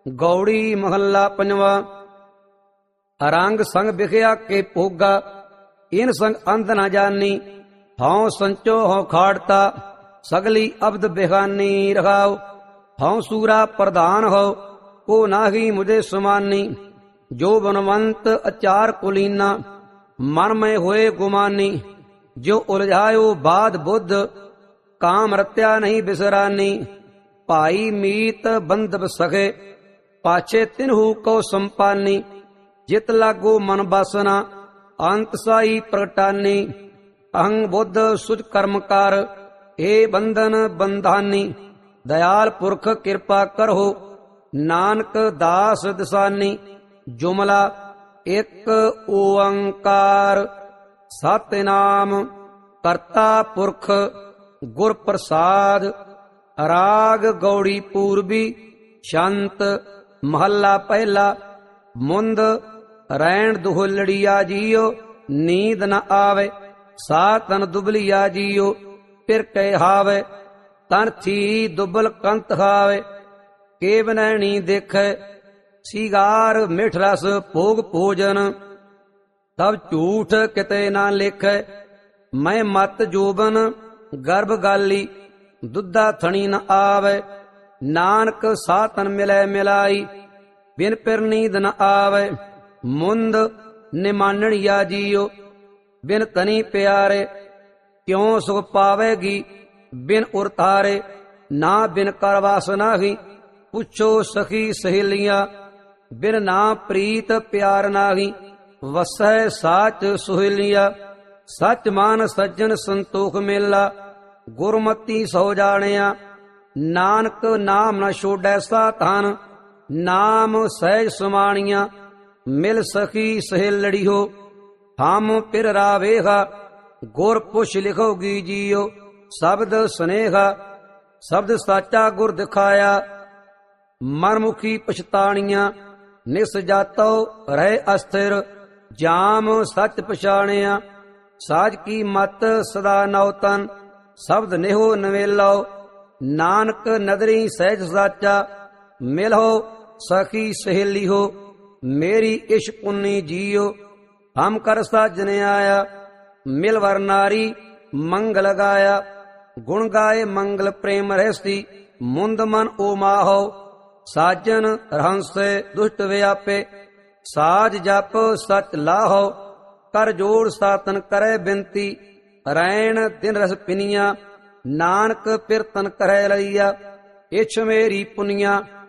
ਗੌੜੀ ਮਹੱਲਾ ਪੰਜਵਾ। ਰੰਗ ਸੰਗ ਵਿਖਿਆ ਕੇ ਭੋਗਾ, ਇਨ ਸੰਗ ਅੰਧ ਨਾ ਜਾਨੀ। ਹਉ ਸੰਚੋ ਹਉ ਖਾੜਤਾ, ਸਗਲੀ ਅਬਦ ਬਿਹਾਨੀ। ਰਹਾਉ ਹਉ ਸੂਰਾ ਪ੍ਰਧਾਨ ਹੋ, ਕੋ ਨਾਹੀ ਮੁਝੇ ਸੁਮਾਨੀ। ਜੋ ਬਨਵੰਤ ਅਚਾਰ ਕੁਲੀਨਾ, ਮਨ ਮੈਂ ਹੋਏ ਗੁਮਾਨੀ। ਜੋ ਉਲਝਾਇਓ ਬਾਦ ਬੁੱਧ, ਕਾਮ ਰਤਿਆ ਨਹੀਂ ਬਿਸਰਾਨੀ। ਭਾਈ ਮੀਤ ਬੰਧਬ ਸਖੇ, ਪਾਛੇ ਤਿਨਹੂ ਕੋ ਸੰਪਾਨੀ। ਜਿਤ ਲਾਗੋ ਮਨ ਬਾਸਨਾ, ਅੰਤ ਸਾਈ ਪ੍ਰਗਟਾਨੀ। ਅਹੰ ਬੁੱਧ ਸੁਚ ਕਰਮ ਕਰ, ਏ ਬੰਧਨ ਬੰਧਾਨੀ। ਦਇਆਲ ਪੁਰਖ ਕਿਰਪਾ ਕਰਹੁ, ਨਾਨਕ ਦਾਸ ਦਸਾਨੀ। ਜੁਮਲਾ ਇਕ ਓੰਕਾਰ, ਸਤਿਨਾਮ ਕਰਤਾ ਪੁਰਖ ਗੁਰ ਪ੍ਰਸਾਦ। ਰਾਗ ਗੌੜੀ ਪੂਰਬੀ, ਛੰਤ ਮਹੱਲਾ ਪਹਿਲਾ। ਮੁੰਦ ਰੈਣ ਦੁਹਲੜੀਆ ਜੀਓ, ਨੀਂਦ ਨ ਆਵੇ। ਸਾ ਤਨ ਦੁਬਲੀਆ ਜੀਓ, ਫਿਰ ਕਹਿ ਹਾਵੇ। ਤਨ ਥੀ ਦੁਬਲ ਕੰਤ ਖਾਵੇ, ਕੇ ਬਨੈਣੀ ਦੇਖੈ। ਸਿਗਾਰ ਮਿਠ ਰਸ ਭੋਗ ਭੋਜਨ, ਤਬ ਝੂਠ ਕਿਤੇ ਨਾ ਲੇਖੈ। ਮੈਂ ਮਤ ਜੋਬਨ ਗਰਭ ਗਾਲੀ, ਦੁੱਧਾ ਥਣੀ ਨ ਆਵੇ। ਨਾਨਕ ਸਾਤਨ ਮਿਲੈ ਮਿਲਾਈ, ਬਿਨ ਪਿਰ ਨੀਂਦ ਨ ਆਵੇ। ਮੁੰਦ ਨਿਮਾਨਣੀਆ ਜੀਓ, ਬਿਨ ਤਨੀ ਪਿਆਰੇ। ਕਿਉ ਸੁਖ ਪਾਵੇਗੀ ਬਿਨ ਉਰਤਾਰੇ, ਨਾ ਬਿਨ ਕਰ ਵਾਸ ਨਾਹੀ। ਪੁੱਛੋ ਸਖੀ ਸਹੇਲੀਆਂ, ਬਿਨ ਨਾ ਪ੍ਰੀਤ ਪਿਆਰ ਨਾਹੀ। ਵਸੈ ਸਾਚ ਸੁਹੇਲੀਆ, ਸੱਚ ਮਾਨ ਸੱਜਣ ਸੰਤੋਖ ਮੇਲਾ। ਗੁਰਮਤੀ ਸੋ ਜਾਣਿਆ, ਨਾਨਕ ਨਾਮ ਨ ਛੋੜੈ ਸਾਧਨ। ਨਾਮ ਸਹਿਜ ਸੁਮਾਣੀਆਂ, ਮਿਲ ਸਖੀ ਸਹੇਲੜੀ ਹੋ। ਹਮ ਪਿਰ ਰਾਵੇਗਾ, ਗੁਰ ਪੁੱਛ ਲਿਖੋਗੀ ਜੀਓ। ਸ਼ਬਦ ਸਨੇਹਾ, ਸ਼ਬਦ ਸਾਚਾ ਗੁਰ ਦਿਖਾਇਆ। ਮਨਮੁਖੀ ਪਛਤਾਣੀਆਂ, ਨਿਸ ਜਾਤੋ ਰਹਿ ਅਸਥਿਰ। ਜਾਮ ਸੱਚ ਪਛਾਣਿਆ, ਸਾਜ ਕੀ ਮਤ ਸਦਾ ਨੌਤਨ। ਸ਼ਬਦ ਨਿਹੋ ਨਵੇਲੋ, ਨਾਨਕ ਨਦਰੀ ਸਹਿਜ ਸਾਚਾ। ਮਿਲੋ ਸਖੀ ਸਹੇਲੀ ਹੋ, ਮੇਰੀ ਇਸ਼ ਪੁੰਨੀ ਜੀਓ। ਹਮ ਕਰ ਸਾਜਨ ਆਇਆ, ਮਿਲ ਵਰ ਨਾਰੀ ਮੰਗਲ ਗਾਇਆ। ਗੁਣ ਗਾਏ ਮੰਗਲ ਪ੍ਰੇਮ ਰਹਿਸੀ, ਮੁੰਦ ਮਨ ਓ ਮਾਹੋ। ਸਾਜਨ ਰਹੰਸੇ ਦੁਸ਼ਟ ਵਿਆਪੇ, ਸਾਜ ਜਪ ਸਚ ਲਾਹੋ। ਕਰ ਜੋੜ ਸਾਤਨ ਕਰੈ ਬਿਨਤੀ, ਰੈਣ ਦਿਨ ਰਸ ਪਿਨੀਆਂ। ਨਾਨਕ ਪਿਰਤਨ ਕਰੈ ਲਈਆ, ਇਛ ਮੇਰੀ ਪੁਨੀਆਂ।